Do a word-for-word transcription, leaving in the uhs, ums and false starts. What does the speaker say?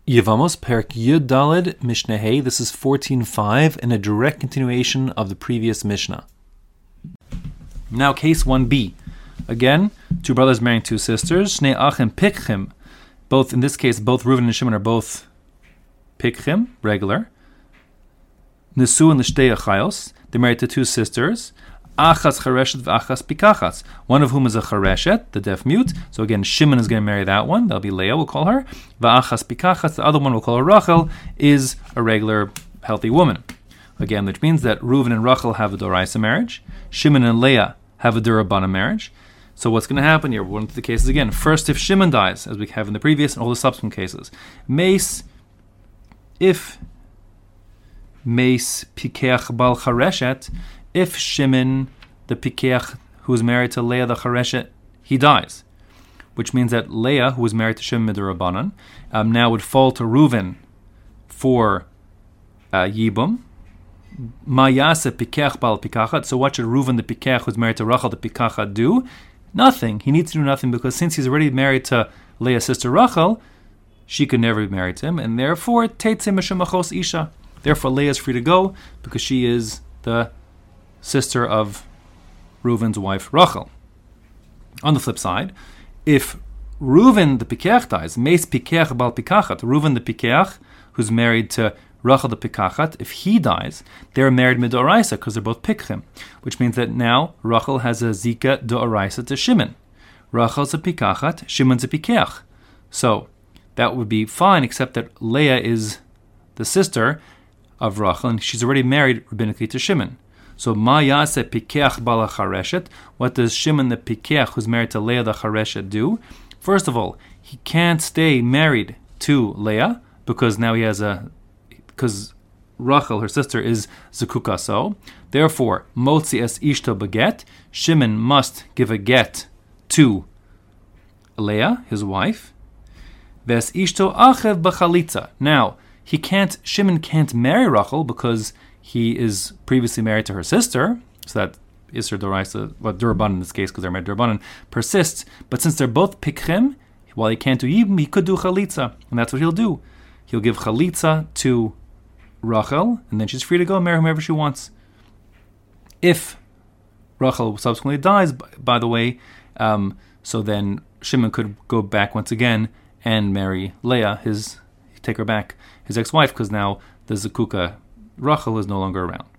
Yevamos, Perek Yud Daled, Mishnah Hey. This is fourteen five, and a direct continuation of the previous Mishnah. Now, case one B. Again, two brothers marrying two sisters. Shnei Achim Pikchim. Both, in this case, both Reuven and Shimon are both Pikchim, regular. Nesu and L'shtei Achayos. They're married to two sisters. Achas Chareshet v'Achas Pikachas. One of whom is a Chareshet, the deaf mute. So again, Shimon is going to marry that one. That'll be Leah, we'll call her. V'Achas Pikachas, the other one we'll call her Rachel, is a regular, healthy woman. Again, which means that Reuven and Rachel have a Doraisa marriage. Shimon and Leah have a Durabana marriage. So what's going to happen here? We're going through the cases again. First, if Shimon dies, as we have in the previous and all the subsequent cases. Mace, if Mace Pikeach Bal Chareshet, if Shimon, the Pikeach, who is married to Leah the Chareshet, he dies, which means that Leah, who was married to Shimon Midurabanan, um, now would fall to Reuven for uh, Yibum. Mayase Pikeach Bal Pikachat. So what should Reuven the Pikeach, who is married to Rachel the Pikachat, do? Nothing. He needs to do nothing because since he's already married to Leah's sister Rachel, she could never be married to him, and therefore Teitze Meshemachos Isha. Therefore Leah is free to go because she is the sister of Reuven's wife Rachel. On the flip side, if Reuven the Pikeach dies, Meis Pikeach Bal Pikachat, Reuven the Pikeach, who's married to Rachel the Pikachat, if he dies, they're married Midoraisa because they're both Pikchim, which means that now Rachel has a Zika Doraisa to Shimon. Rachel's a Pikachat, Shimon's a Pikeach. So that would be fine, except that Leah is the sister of Rachel, and she's already married rabbinically to Shimon. So, Ma Yase Pikeach Bala Chareshet. What does Shimon the Pikeach, who's married to Leah the Chareshet, do? First of all, he can't stay married to Leah because now he has a, because Rachel, her sister, is Zekuka. So, therefore, Motzi es Ishto beget. Shimon must give a get to Leah, his wife. Ves Ishto Achev B'chalitza. Now, he can't. Shimon can't marry Rachel because he is previously married to her sister, so that Isser Doraisa, well, Duraban in this case, because they're married Durabanan, persists. But since they're both Pikchim, while he can't do Yibum, he could do Chalitza, and that's what he'll do. He'll give Chalitza to Rachel, and then she's free to go and marry whomever she wants. If Rachel subsequently dies, by, by the way, um, so then Shimon could go back once again and marry Leah, his take her back, his ex-wife, because now the Zekuka Rachel is no longer around.